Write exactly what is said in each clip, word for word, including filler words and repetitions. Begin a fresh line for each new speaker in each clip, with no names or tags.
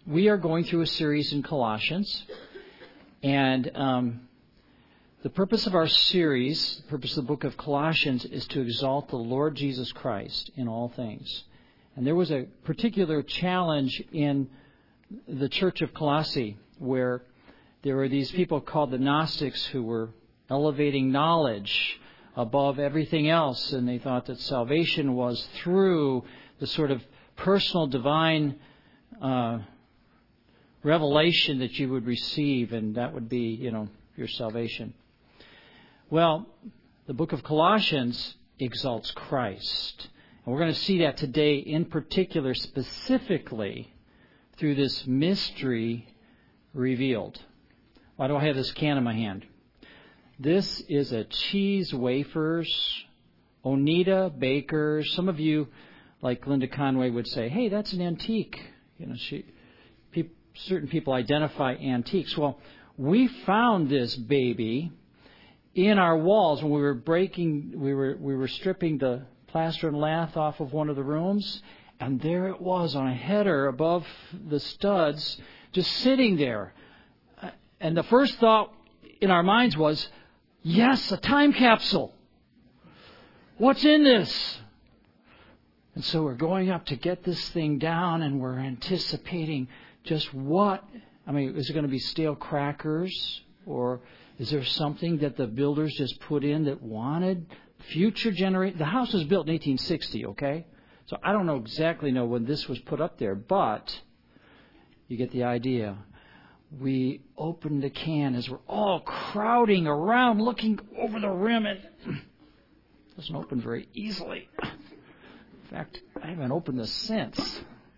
we are going through a series in Colossians, and um, the purpose of our series, the purpose of the book of Colossians, is to exalt the Lord Jesus Christ in all things. And there was a particular challenge in the church of Colossae where there were these people called the Gnostics who were elevating knowledge above everything else, and they thought that salvation was through the sort of personal divine uh, revelation that you would receive, and that would be, you know, your salvation. Well, the book of Colossians exalts Christ. And we're going to see that today in particular, specifically through this mystery revealed. Why do I have this can in my hand? This is a cheese wafers, Oneida Bakers. Some of you, like Linda Conway, would say, hey, that's an antique. You know, she, pe- certain people identify antiques. Well, we found this baby in our walls when we were breaking, we were we were stripping the plaster and lath off of one of the rooms, and there it was on a header above the studs, just sitting there. And the first thought in our minds was, yes, a time capsule. What's in this? And so we're going up to get this thing down, and we're anticipating just what, I mean, is it going to be stale crackers, or is there something that the builders just put in that wanted future generation? The house was built in eighteen sixty, okay? So I don't know exactly know when this was put up there, but you get the idea. We opened the can as we're all crowding around, looking over the rim, and it doesn't open very easily. In fact, I haven't opened this since.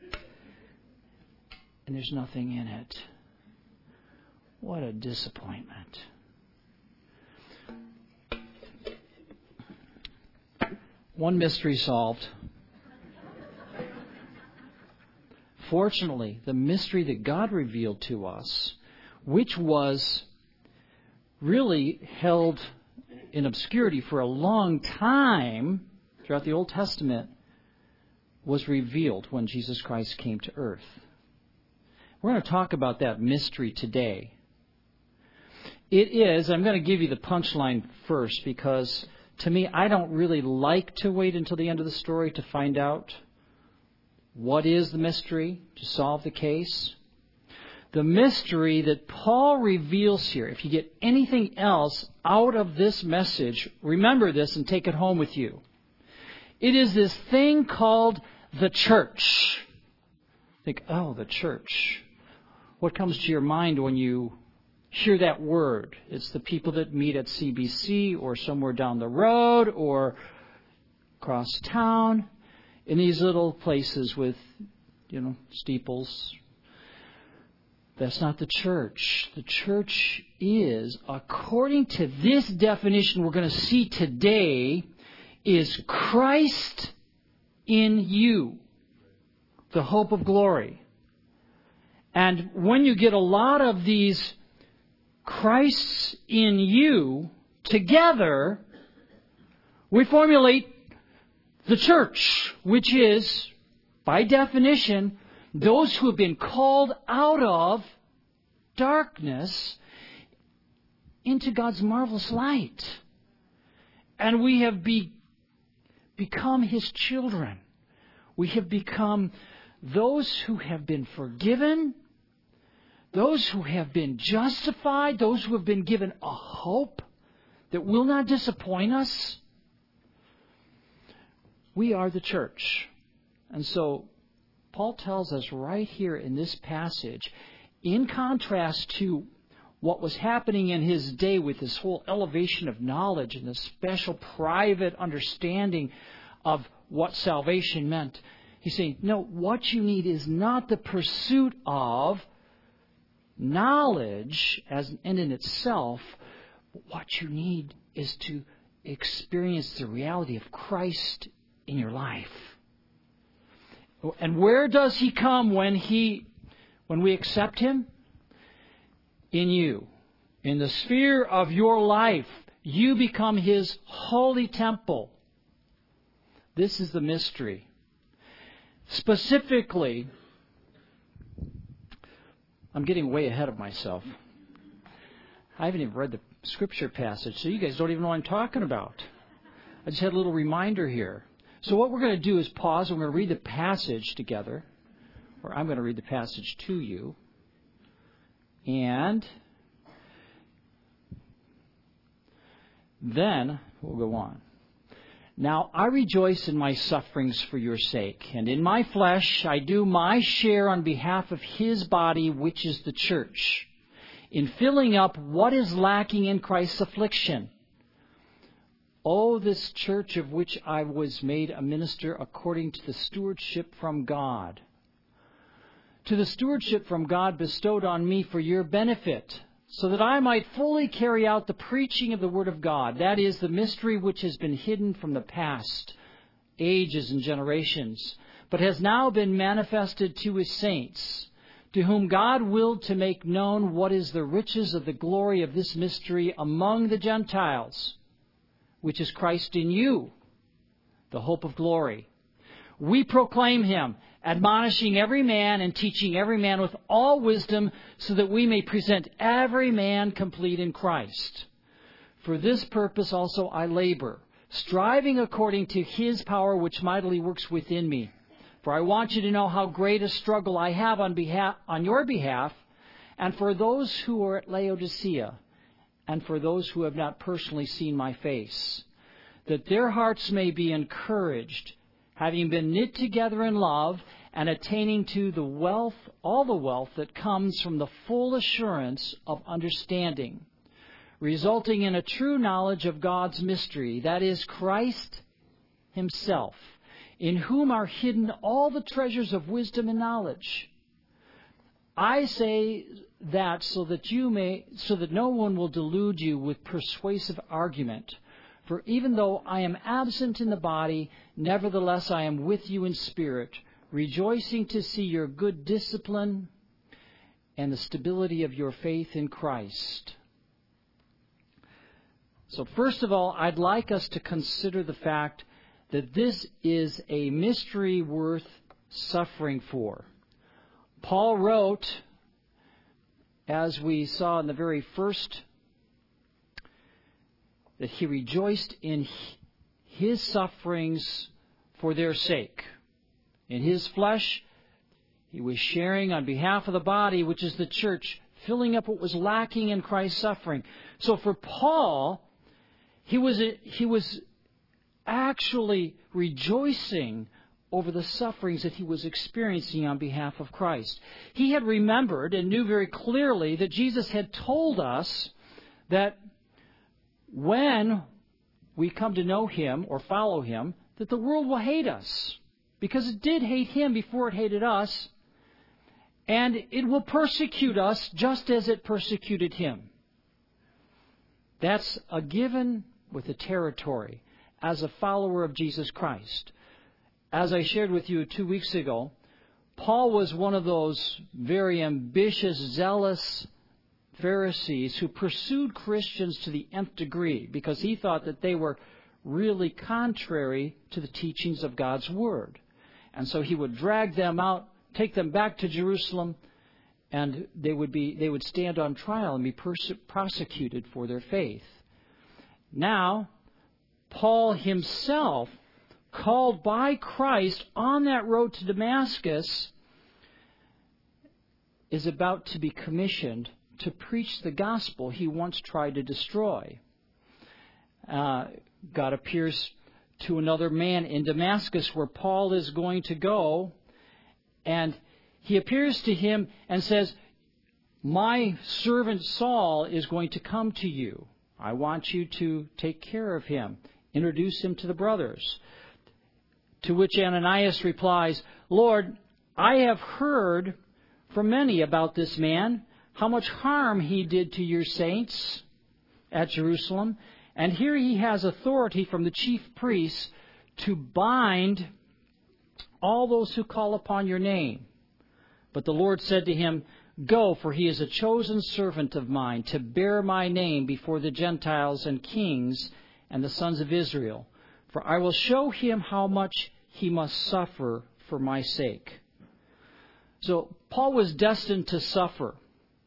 And there's nothing in it. What a disappointment. One mystery solved. Fortunately, the mystery that God revealed to us, which was really held in obscurity for a long time throughout the Old Testament, was revealed when Jesus Christ came to earth. We're going to talk about that mystery today. It is, I'm going to give you the punchline first, because to me, I don't really like to wait until the end of the story to find out what is the mystery, to solve the case. The mystery that Paul reveals here, if you get anything else out of this message, remember this and take it home with you. It is this thing called the church. Think, oh, the church. What comes to your mind when you hear that word? It's the people that meet at C B C or somewhere down the road or across town in these little places with, you know, steeples. That's not the church. The church is, according to this definition we're going to see today, is Christ in you, the hope of glory. And when you get a lot of these Christs in you together, we formulate the church, which is, by definition, those who have been called out of darkness into God's marvelous light. And we have be, become His children. We have become those who have been forgiven, those who have been justified, those who have been given a hope that will not disappoint us. We are the church. And so Paul tells us right here in this passage, in contrast to what was happening in his day with this whole elevation of knowledge and this special private understanding of what salvation meant, he's saying, no, what you need is not the pursuit of knowledge as an end in itself. What you need is to experience the reality of Christ in your life. And where does He come when He, when we accept Him? In you. In the sphere of your life, you become His holy temple. This is the mystery. Specifically, I'm getting way ahead of myself. I haven't even read the scripture passage, so you guys don't even know what I'm talking about. I just had a little reminder here. So what we're going to do is pause, and we're going to read the passage together, or I'm going to read the passage to you. And then we'll go on. Now I rejoice in my sufferings for your sake, and in my flesh I do my share on behalf of his body, which is the church, in filling up what is lacking in Christ's affliction. Oh, this church of which I was made a minister according to the stewardship from God. To the stewardship from God bestowed on me for your benefit, so that I might fully carry out the preaching of the Word of God, that is, the mystery which has been hidden from the past, ages and generations, but has now been manifested to his saints, to whom God willed to make known what is the riches of the glory of this mystery among the Gentiles, which is Christ in you, the hope of glory. We proclaim him, admonishing every man and teaching every man with all wisdom, so that we may present every man complete in Christ. For this purpose also I labor, striving according to his power which mightily works within me. For I want you to know how great a struggle I have on behalf, on your behalf, and for those who are at Laodicea, and for those who have not personally seen my face, that their hearts may be encouraged, having been knit together in love, and attaining to the wealth, all the wealth that comes from the full assurance of understanding, resulting in a true knowledge of God's mystery, that is, Christ himself, in whom are hidden all the treasures of wisdom and knowledge. I say that so that you may, so that no one will delude you with persuasive argument. For even though I am absent in the body, nevertheless I am with you in spirit, rejoicing to see your good discipline and the stability of your faith in Christ. So first of all, I'd like us to consider the fact that this is a mystery worth suffering for. Paul wrote, as we saw in the very first, that he rejoiced in his sufferings for their sake. In his flesh, he was sharing on behalf of the body, which is the church, filling up what was lacking in Christ's suffering. So for Paul, he was he was actually rejoicing over the sufferings that he was experiencing on behalf of Christ. He had remembered and knew very clearly that Jesus had told us that when we come to know him or follow him, that the world will hate us, because it did hate him before it hated us, and it will persecute us just as it persecuted him. That's a given with the territory as a follower of Jesus Christ. As I shared with you two weeks ago, Paul was one of those very ambitious, zealous Pharisees who pursued Christians to the nth degree because he thought that they were really contrary to the teachings of God's Word. And so he would drag them out, take them back to Jerusalem, and they would be they would stand on trial and be perse- prosecuted for their faith. Now, Paul himself, called by Christ on that road to Damascus, is about to be commissioned to preach the gospel he once tried to destroy. Uh, God appears to another man in Damascus where Paul is going to go, and he appears to him and says, "My servant Saul is going to come to you. I want you to take care of him. Introduce him to the brothers." To which Ananias replies, "Lord, I have heard from many about this man, how much harm he did to your saints at Jerusalem. And here he has authority from the chief priests to bind all those who call upon your name." But the Lord said to him, "Go, for he is a chosen servant of mine to bear my name before the Gentiles and kings and the sons of Israel. For I will show him how much he must suffer for my sake." So Paul was destined to suffer.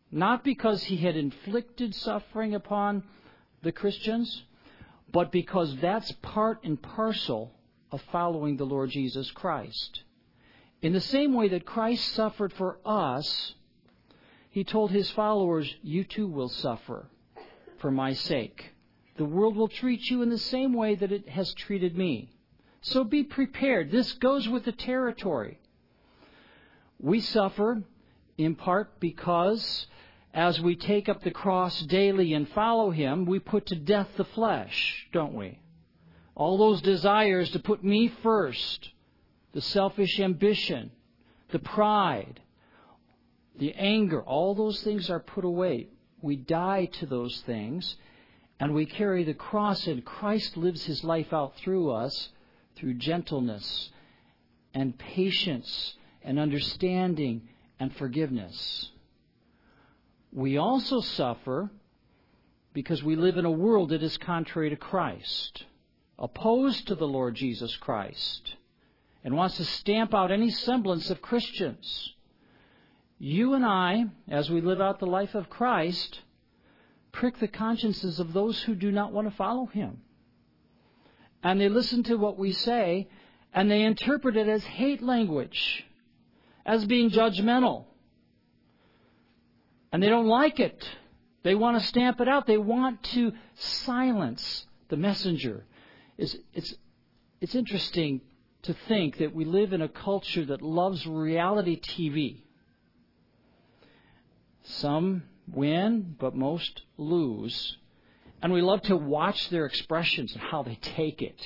not because he had inflicted suffering upon the Christians, but because that's part and parcel of following the Lord Jesus Christ. In the same way that Christ suffered for us, he told his followers, you too will suffer for my sake. The world will treat you in the same way that it has treated me. So be prepared. This goes with the territory. We suffer in part because as we take up the cross daily and follow him, we put to death the flesh, don't we? All those desires to put me first, the selfish ambition, the pride, the anger, all those things are put away. We die to those things, and we carry the cross, and Christ lives his life out through us through gentleness and patience and understanding and forgiveness. We also suffer because we live in a world that is contrary to Christ, opposed to the Lord Jesus Christ, and wants to stamp out any semblance of Christians. You and I, as we live out the life of Christ, prick the consciences of those who do not want to follow him. And they listen to what we say, and they interpret it as hate language, as being judgmental. And they don't like it. They want to stamp it out. They want to silence the messenger. It's, it's, it's interesting to think that we live in a culture that loves reality T V. Some win, but most lose. And we love to watch their expressions and how they take it.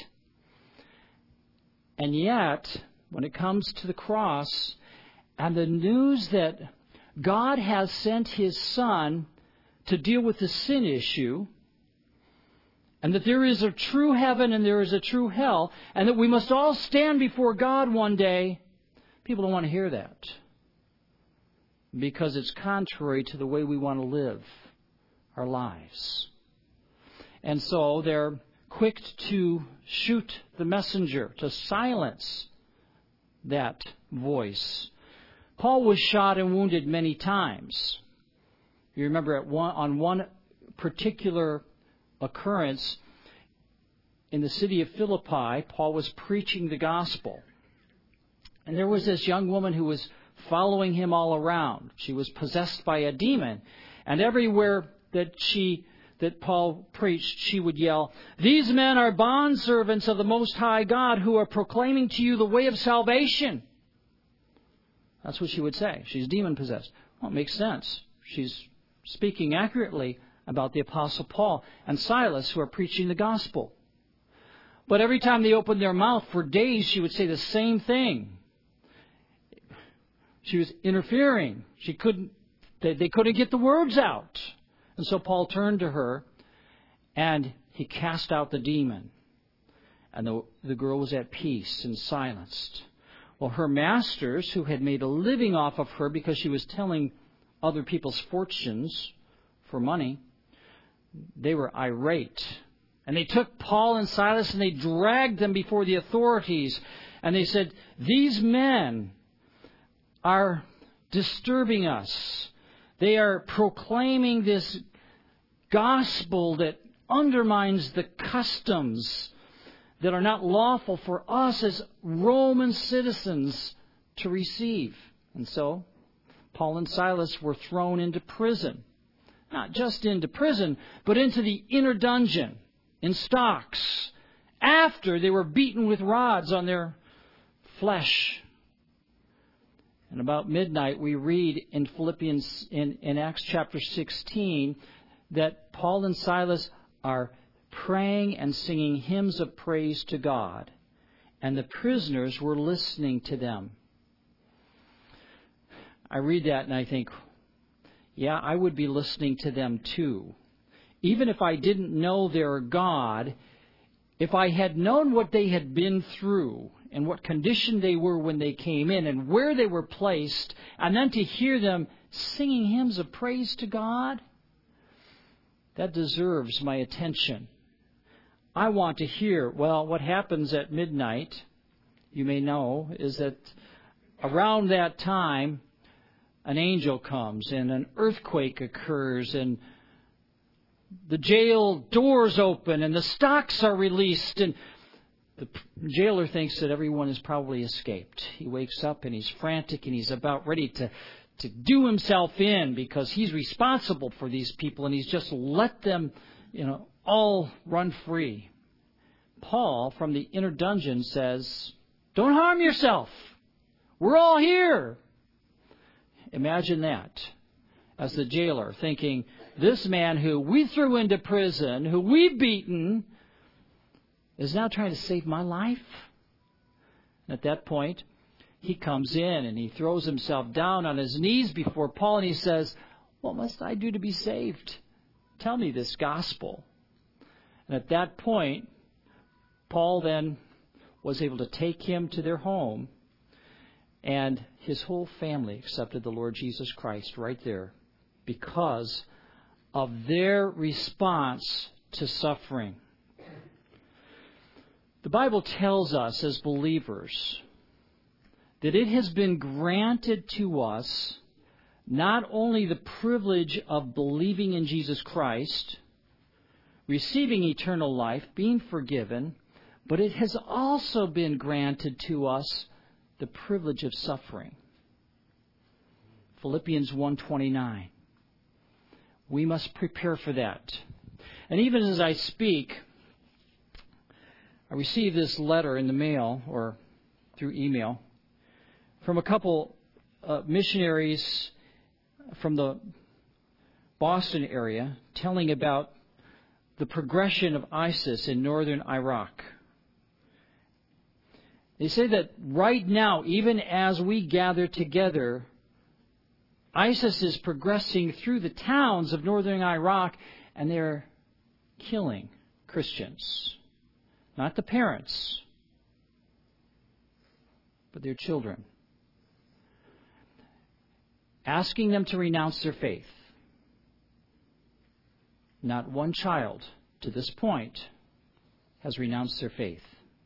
And yet, when it comes to the cross and the news that God has sent his Son to deal with the sin issue, and that there is a true heaven and there is a true hell, and that we must all stand before God one day, people don't want to hear that. Because it's contrary to the way we want to live our lives. And so they're quick to shoot the messenger, to silence that voice. Paul was shot and wounded many times. You remember at one, on one particular occurrence in the city of Philippi, Paul was preaching the gospel. And there was this young woman who was following him all around. She was possessed by a demon. And everywhere that she that Paul preached, she would yell, "These men are bondservants of the Most High God who are proclaiming to you the way of salvation." That's what she would say. She's demon-possessed. Well, it makes sense. She's speaking accurately about the Apostle Paul and Silas who are preaching the gospel. But every time they opened their mouth for days, she would say the same thing. She was interfering. She couldn't. They, they couldn't get the words out. And so Paul turned to her, and he cast out the demon. And the, the girl was at peace and silenced. Well, her masters, who had made a living off of her because she was telling other people's fortunes for money, they were irate. And they took Paul and Silas and they dragged them before the authorities. And they said, "These men are disturbing us. They are proclaiming this gospel that undermines the customs that are not lawful for us as Roman citizens to receive." And so Paul and Silas were thrown into prison. Not just into prison, but into the inner dungeon in stocks after they were beaten with rods on their flesh. And about midnight, we read in Philippians, in, in Acts chapter sixteen, that Paul and Silas are praying and singing hymns of praise to God. And the prisoners were listening to them. I read that and I think, yeah, I would be listening to them too. Even if I didn't know their God, if I had known what they had been through and what condition they were when they came in and where they were placed, and then to hear them singing hymns of praise to God, that deserves my attention. I want to hear, well, what happens at midnight, you may know, is that around that time, an angel comes and an earthquake occurs and the jail doors open and the stocks are released and the jailer thinks that everyone has probably escaped. He wakes up and he's frantic and he's about ready to, to do himself in because he's responsible for these people and he's just let them, you know, all run free. Paul from the inner dungeon says, "Don't harm yourself. We're all here." Imagine that as the jailer thinking, this man who we threw into prison, who we've beaten, is now trying to save my life. And at that point, he comes in and he throws himself down on his knees before Paul and he says, "What must I do to be saved? Tell me this gospel." And at that point, Paul then was able to take him to their home, and his whole family accepted the Lord Jesus Christ right there because of their response to suffering. The Bible tells us as believers that it has been granted to us not only the privilege of believing in Jesus Christ, receiving eternal life, being forgiven, but it has also been granted to us the privilege of suffering. Philippians one twenty-nine. We must prepare for that. And even as I speak, I received this letter in the mail or through email from a couple uh, missionaries from the Boston area telling about the progression of ISIS in northern Iraq. They say that right now, even as we gather together, ISIS is progressing through the towns of northern Iraq, and they're killing Christians. Not the parents, but their children. Asking them to renounce their faith. Not one child, to this point, has renounced their faith.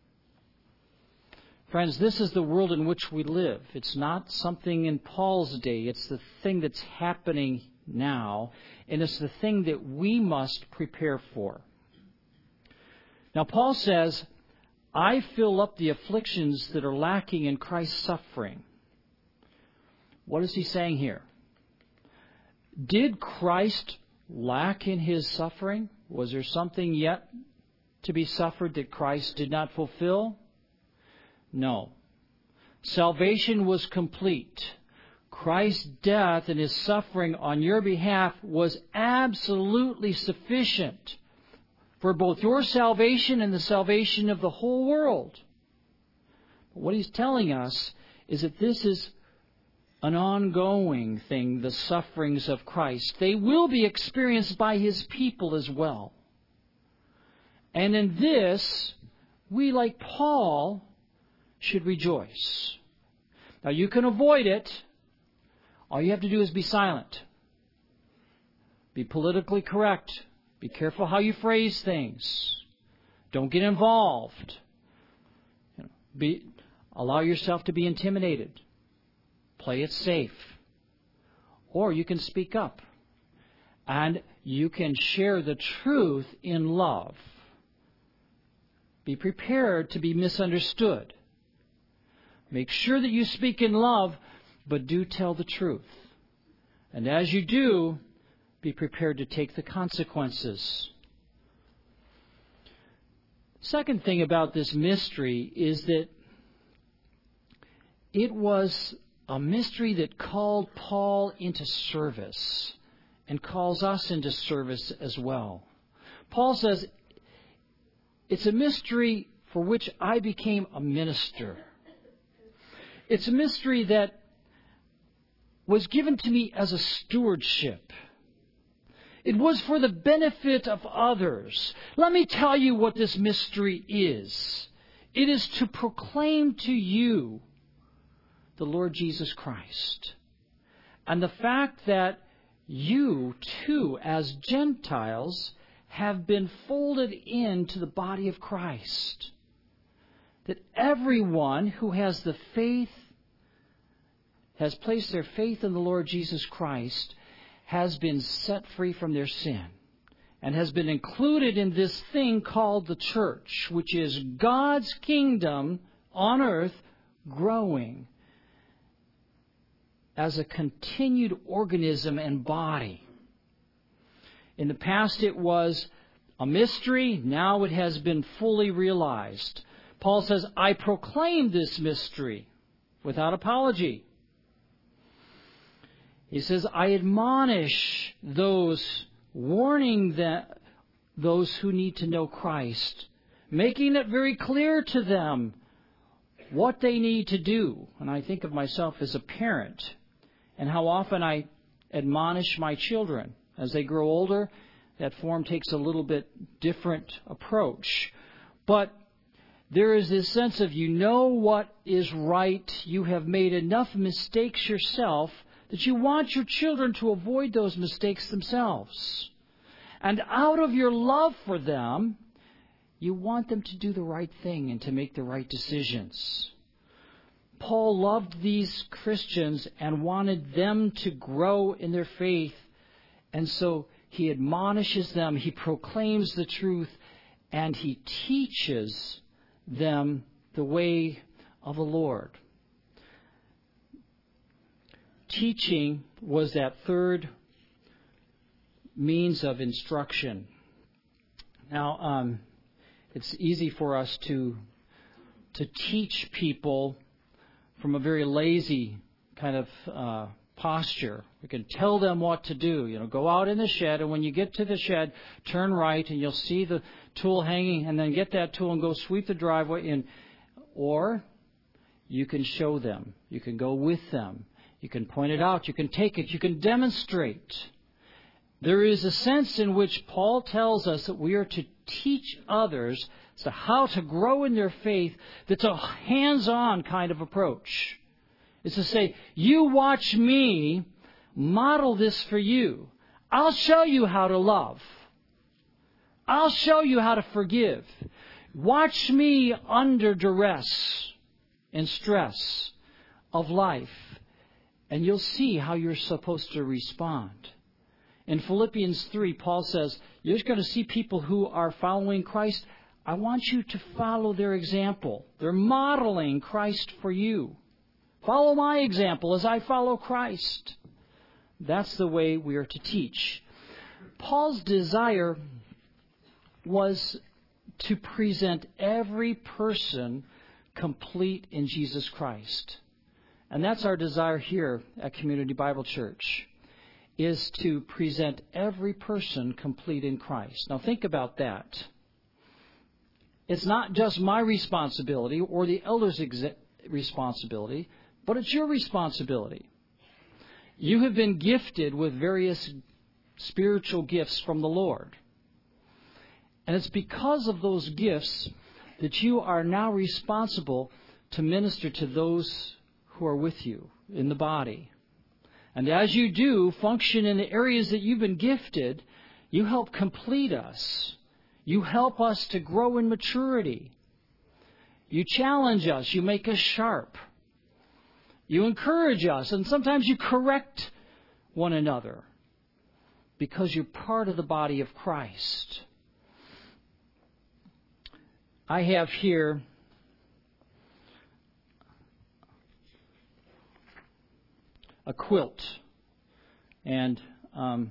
Friends, this is the world in which we live. It's not something in Paul's day. It's the thing that's happening now, and it's the thing that we must prepare for. Now, Paul says, "I fill up the afflictions that are lacking in Christ's suffering." What is he saying here? Did Christ lack in his suffering? Was there something yet to be suffered that Christ did not fulfill? No. Salvation was complete. Christ's death and his suffering on your behalf was absolutely sufficient for both your salvation and the salvation of the whole world. But what he's telling us is that this is an ongoing thing, the sufferings of Christ. They will be experienced by his people as well. And in this, we, like Paul, should rejoice. Now, you can avoid it. All you have to do is be silent. Be politically correct. Be careful how you phrase things. Don't get involved. You know, be, allow yourself to be intimidated. Play it safe. Or you can speak up. And you can share the truth in love. Be prepared to be misunderstood. Make sure that you speak in love, but do tell the truth. And as you do, be prepared to take the consequences. Second thing about this mystery is that it was a mystery that called Paul into service and calls us into service as well. Paul says, it's a mystery for which I became a minister. It's a mystery that was given to me as a stewardship. It was for the benefit of others. Let me tell you what this mystery is. It is to proclaim to you the Lord Jesus Christ. And the fact that you, too, as Gentiles, have been folded into the body of Christ. That everyone who has the faith has placed their faith in the Lord Jesus Christ has been set free from their sin and has been included in this thing called the church, which is God's kingdom on earth growing as a continued organism and body. In the past it was a mystery. Now it has been fully realized. Paul says, I proclaim this mystery without apology. He says, I admonish those, warning that those who need to know Christ, making it very clear to them what they need to do. And I think of myself as a parent and how often I admonish my children. As they grow older, that form takes a little bit different approach. But there is this sense of you know what is right. You have made enough mistakes yourself that you want your children to avoid those mistakes themselves. And out of your love for them, you want them to do the right thing and to make the right decisions. Paul loved these Christians and wanted them to grow in their faith. And so he admonishes them, he proclaims the truth, and he teaches them the way of the Lord. Teaching was that third means of instruction. Now, um, it's easy for us to to teach people from a very lazy kind of uh, posture. We can tell them what to do. You know, go out in the shed, and when you get to the shed, turn right, and you'll see the tool hanging, and then get that tool and go sweep the driveway in. Or you can show them. You can go with them. You can point it out. You can take it. You can demonstrate. There is a sense in which Paul tells us that we are to teach others as to how to grow in their faith. That's a hands-on kind of approach. It's to say, you watch me model this for you. I'll show you how to love. I'll show you how to forgive. Watch me under duress and stress of life, and you'll see how you're supposed to respond. In Philippians three, Paul says, you're just going to see people who are following Christ. I want you to follow their example. They're modeling Christ for you. Follow my example as I follow Christ. That's the way we are to teach. Paul's desire was to present every person complete in Jesus Christ. And that's our desire here at Community Bible Church, is to present every person complete in Christ. Now think about that. It's not just my responsibility or the elders' exa- responsibility, but it's your responsibility. You have been gifted with various spiritual gifts from the Lord. And it's because of those gifts that you are now responsible to minister to those who are with you in the body. And as you do function in the areas that you've been gifted, you help complete us. You help us to grow in maturity. You challenge us. You make us sharp. You encourage us. And sometimes you correct one another because you're part of the body of Christ. I have here a quilt, and um,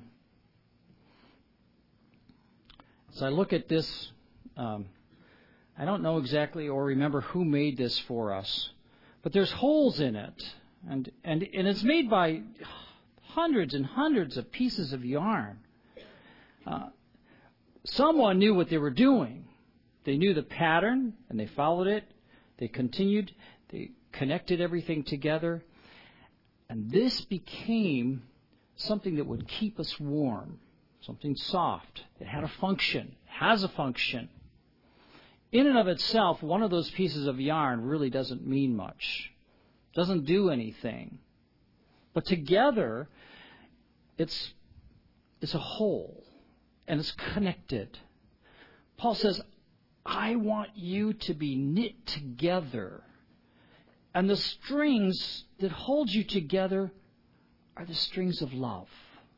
as I look at this, um, I don't know exactly or remember who made this for us, but there's holes in it, and and, and it's made by hundreds and hundreds of pieces of yarn. Uh, someone knew what they were doing. They knew the pattern, and they followed it. They continued. They connected everything together. And this became something that would keep us warm, something soft. It had a function, has a function. In and of itself, one of those pieces of yarn really doesn't mean much, doesn't do anything. But together, it's, it's a whole, and it's connected. Paul says, I want you to be knit together And the strings that hold you together are the strings of love.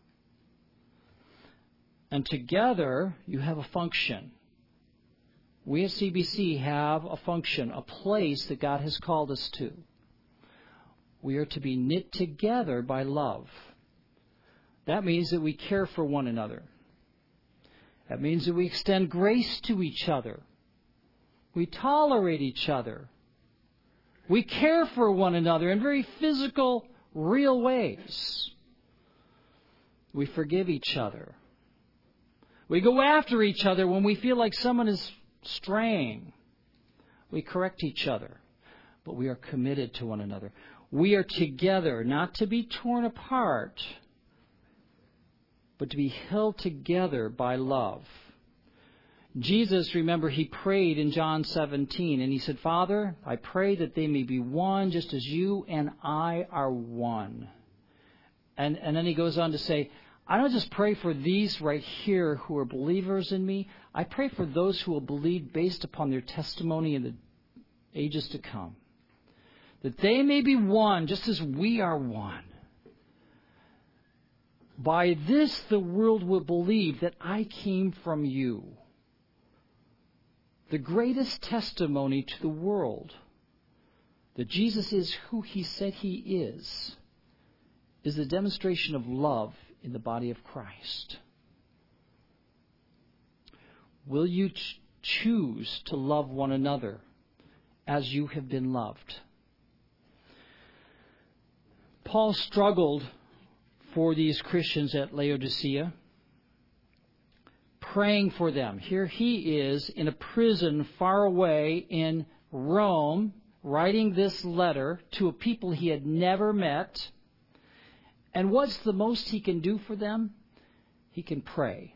And together you have a function. We at C B C have a function, a place that God has called us to. We are to be knit together by love. That means that we care for one another. That means that we extend grace to each other. We tolerate each other. We care for one another in very physical, real ways. We forgive each other. We go after each other when we feel like someone is straying. We correct each other, but we are committed to one another. We are together, not to be torn apart, but to be held together by love. Jesus, remember, he prayed in John seventeen, and he said, Father, I pray that they may be one just as you and I are one. And, and then he goes on to say, I don't just pray for these right here who are believers in me. I pray for those who will believe based upon their testimony in the ages to come. That they may be one just as we are one. By this the world will believe that I came from you. The greatest testimony to the world that Jesus is who he said he is, is the demonstration of love in the body of Christ. Will you ch- choose to love one another as you have been loved? Paul struggled for these Christians at Laodicea, praying for them. Here he is in a prison far away in Rome, writing this letter to a people he had never met. And what's the most he can do for them? He can pray.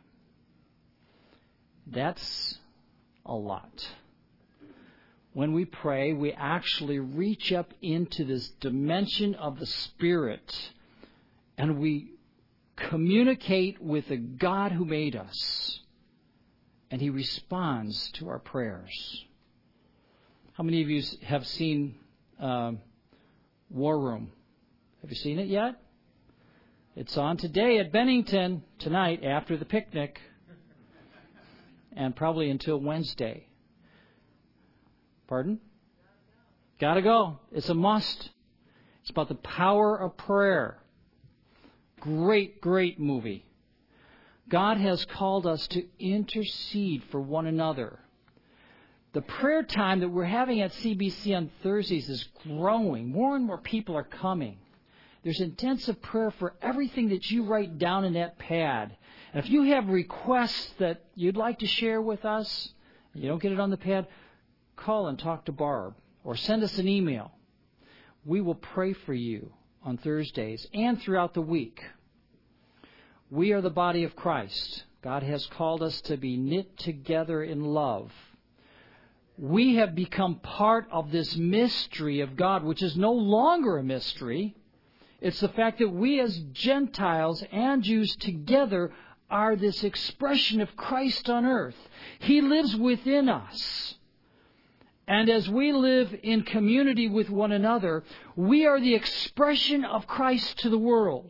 That's a lot. When we pray, we actually reach up into this dimension of the Spirit, and we communicate with the God who made us, and he responds to our prayers. How many of you have seen uh, War Room? Have you seen it yet? It's on today at Bennington, tonight after the picnic, and probably until Wednesday. Pardon? Gotta go. It's a must. It's about the power of prayer. Great, great movie. God has called us to intercede for one another. The prayer time that we're having at C B C on Thursdays is growing. More and more people are coming. There's intensive prayer for everything that you write down in that pad. And if you have requests that you'd like to share with us, and you don't get it on the pad, call and talk to Barb or send us an email. We will pray for you on Thursdays and throughout the week. We are the body of Christ. God has called us to be knit together in love. We have become part of this mystery of God, which is no longer a mystery. It's the fact that we as Gentiles and Jews together are this expression of Christ on earth. He lives within us. And as we live in community with one another, we are the expression of Christ to the world.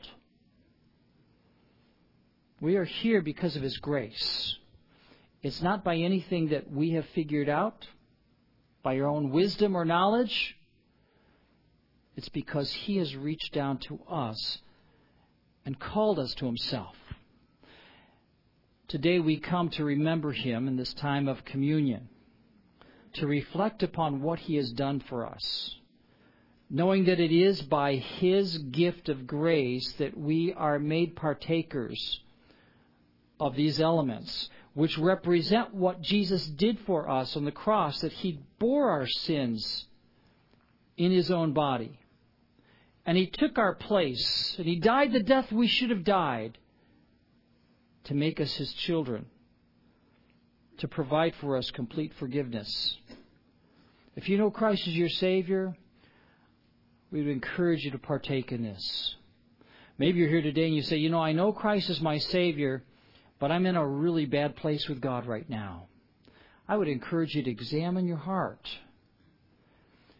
We are here because of His grace. It's not by anything that we have figured out, by our own wisdom or knowledge. It's because He has reached down to us and called us to Himself. Today we come to remember Him in this time of communion, to reflect upon what He has done for us, knowing that it is by His gift of grace that we are made partakers of these elements, which represent what Jesus did for us on the cross, that He bore our sins in His own body. And He took our place, and He died the death we should have died to make us His children, to provide for us complete forgiveness. If you know Christ as your Savior, we would encourage you to partake in this. Maybe you're here today and you say, you know, I know Christ is my Savior, but I'm in a really bad place with God right now. I would encourage you to examine your heart.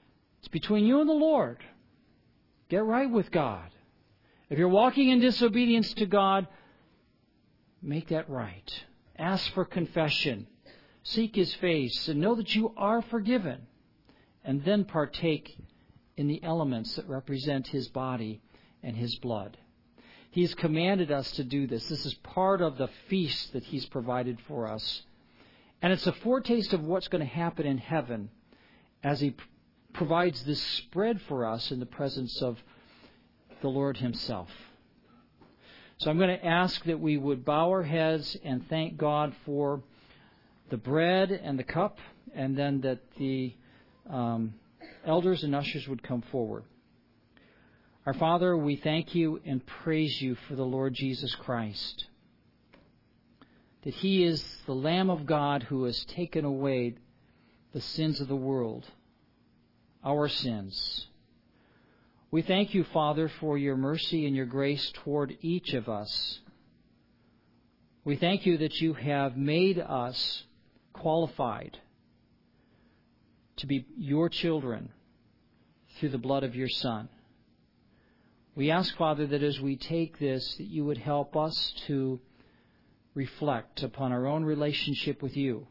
It's between you and the Lord. Get right with God. If you're walking in disobedience to God, make that right. Ask for confession. Seek His face and know that you are forgiven. And then partake in the elements that represent His body and His blood. He's commanded us to do this. This is part of the feast that He's provided for us. And it's a foretaste of what's going to happen in heaven as He provides this spread for us in the presence of the Lord Himself. So I'm going to ask that we would bow our heads and thank God for the bread and the cup, and then that the um, elders and ushers would come forward. Our Father, we thank You and praise You for the Lord Jesus Christ, that He is the Lamb of God who has taken away the sins of the world, our sins. We thank You, Father, for Your mercy and Your grace toward each of us. We thank You that You have made us qualified to be Your children through the blood of Your Son. We ask, Father, that as we take this, that You would help us to reflect upon our own relationship with You.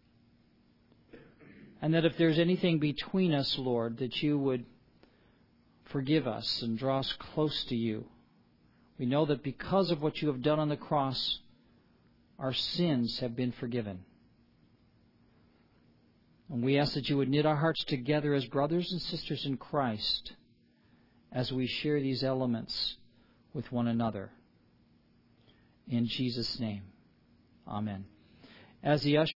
And that if there's anything between us, Lord, that You would forgive us and draw us close to You. We know that because of what You have done on the cross, our sins have been forgiven. And we ask that You would knit our hearts together as brothers and sisters in Christ as we share these elements with one another. In Jesus' name, amen. As the usher